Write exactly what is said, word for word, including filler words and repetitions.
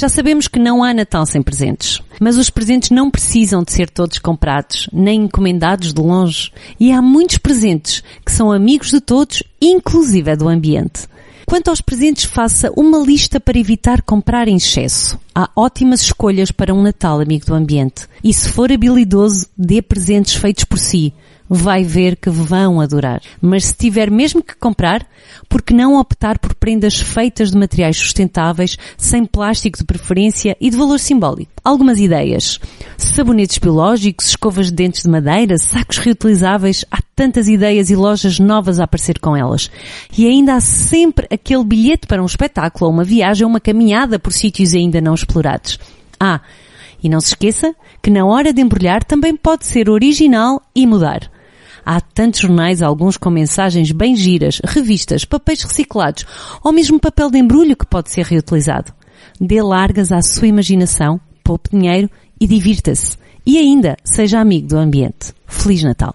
Já sabemos que não há Natal sem presentes, mas os presentes não precisam de ser todos comprados, nem encomendados de longe. E há muitos presentes que são amigos de todos, inclusive é do ambiente. Quanto aos presentes, faça uma lista para evitar comprar em excesso. Há ótimas escolhas para um Natal amigo do ambiente. E se for habilidoso, dê presentes feitos por si. Vai ver que vão adorar. Mas se tiver mesmo que comprar, por que não optar por prendas feitas de materiais sustentáveis, sem plástico de preferência e de valor simbólico? Algumas ideias. Sabonetes biológicos, escovas de dentes de madeira, sacos reutilizáveis. Há tantas ideias e lojas novas a aparecer com elas. E ainda há sempre aquele bilhete para um espetáculo, ou uma viagem, ou uma caminhada por sítios ainda não explorados. Ah, e não se esqueça que na hora de embrulhar também pode ser original e mudar. Há tantos jornais, alguns com mensagens bem giras, revistas, papéis reciclados ou mesmo papel de embrulho que pode ser reutilizado. Dê largas à sua imaginação, poupe dinheiro e divirta-se. E ainda, seja amigo do ambiente. Feliz Natal!